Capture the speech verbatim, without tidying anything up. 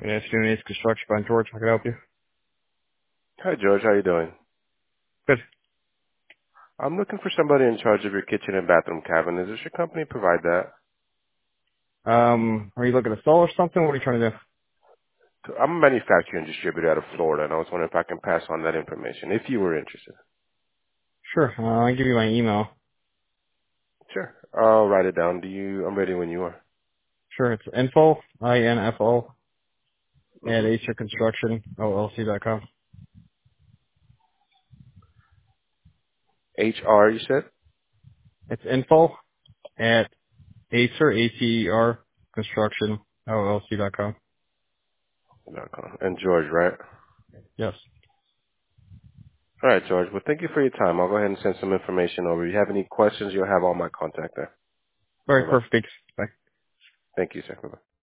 Good afternoon, it's Construction by George. How can I help you? Hi, George. How you doing? Good. I'm looking for somebody in charge of your kitchen and bathroom cabinet. Does your company provide that? Um, are you looking to sell or something? What are you trying to do? I'm a manufacturer and distributor out of Florida, and I was wondering if I can pass on that information if you were interested. Sure. Uh, I'll give you my email. Sure. I'll write it down. Do you? I'm ready when you are. Sure, it's info, I N F O, at Mm-hmm. Acer Construction, L L C dot com. H R, you said? It's info at Acer, A T E R, Construction, L L C dot com. Dot com. And George, right? Yes. All right, George. Well, thank you for your time. I'll go ahead and send some information over. If you have any questions, you'll have all my contact there. Very Bye-bye. perfect. Bye. Thank you, sir. Bye-bye.